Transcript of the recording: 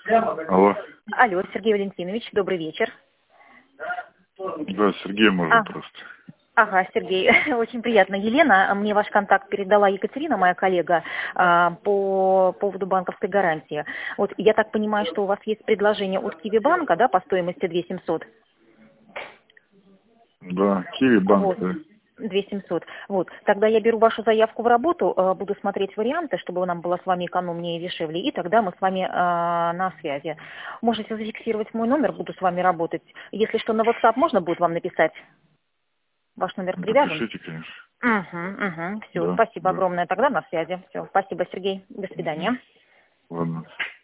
Алло. Алло, Сергей Валентинович, добрый вечер. Да, Сергей можно просто. Ага, Сергей, очень приятно. Елена, мне ваш контакт передала Екатерина, моя коллега, по поводу банковской гарантии. Вот я так понимаю, что у вас есть предложение от Киви-банка, да, по стоимости 2700? Да, Киви банк, Вот. да. 2700. Вот. Тогда я беру вашу заявку в работу, буду смотреть варианты, чтобы нам было с вами экономнее и дешевле, и тогда мы с вами на связи. Можете зафиксировать мой номер, буду с вами работать. Если что, на WhatsApp можно будет вам написать? Ваш номер привязан? Напишите, конечно. Угу. Все, Да, спасибо да. огромное. Тогда на связи. Все, спасибо, Сергей. До свидания. Ладно.